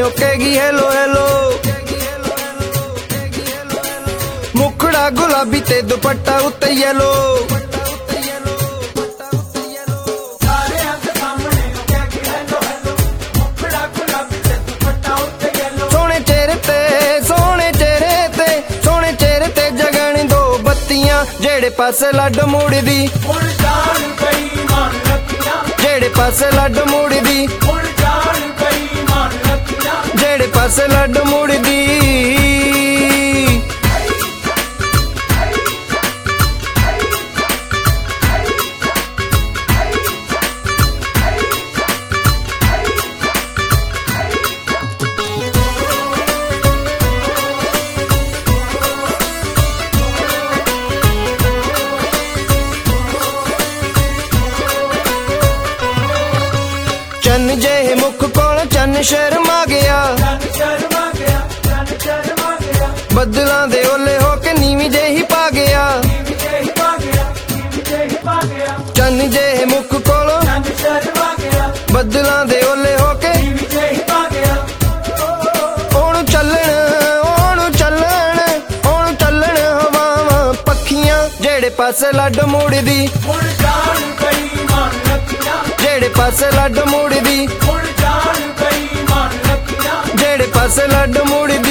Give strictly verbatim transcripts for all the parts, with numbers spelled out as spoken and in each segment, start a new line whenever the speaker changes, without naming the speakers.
कहेगी hello hello. मुखड़ा गुलाबी ते दुपट्टा उत्ते येलो। सोने चेहरे ते सोने चेहरे ते सोने चेहरे ते जगन दो बत्तियां जेड़े पासे लड्ड मुड़दी जेड़े पासे लड्ड मुड़दी जेड़े पासे लड्ड मुड़दी। चन्न जेहे मुख कोल चन्न शर्मा गया, बदलां दे ओले होके नीवी जेही पा गया। चन्न जेहे मुख कोल बदलां दे ओले होके ओणु चलन ओणु चलन ओणु चलन हवावां पखियां जेड़े पासे लड्ड मुड़दी जेड़े पासे लड्ड मुड़दी जेड़े पासे लड्ड मुड़दी।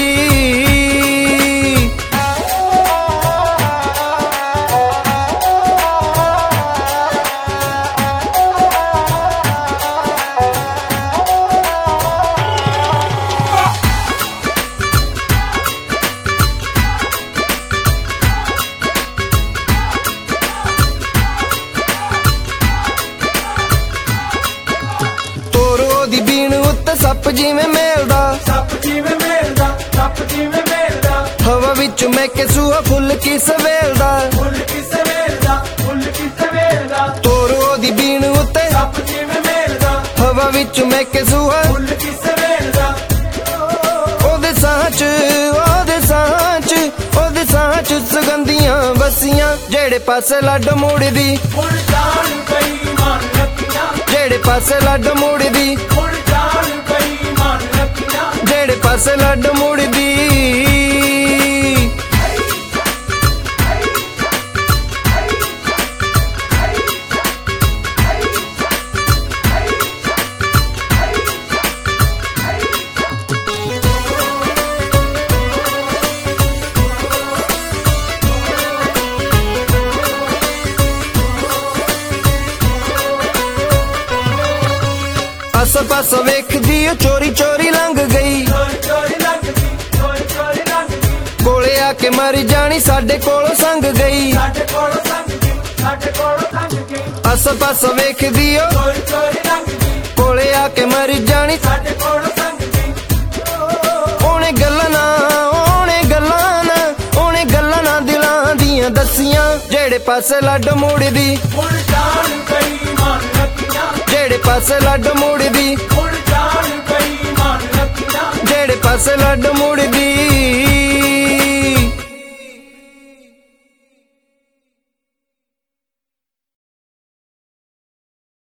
सप जिवें मेलदा हवा विच महके सूहा फुल की सवेलदा तोरो दी बीन उत्ते हवा विच महके सूहा ओदे सांच ओदे सांच ओदे सांच सुगंधियां वसियां जेड़े पासे लड्ड मुड़दी जेड़े पासे लड्ड मुड़दी जेड़े पासे लड्ड मुड़दी। आस पास वेखदी चोरी चोरी लंघ गई कोले आके मरी जानी साडे कोलों संग गई। आस पास वेखदी कोले आके मरी जानी ओने गल्लां ना ओने गल्लां ना ओने गल्लां ना दिलां दियां दसियां जेड़े पासे लड्ड मुड़दी जेड़े पासे लड्ड मुड़दी जेड़े पासे लड्ड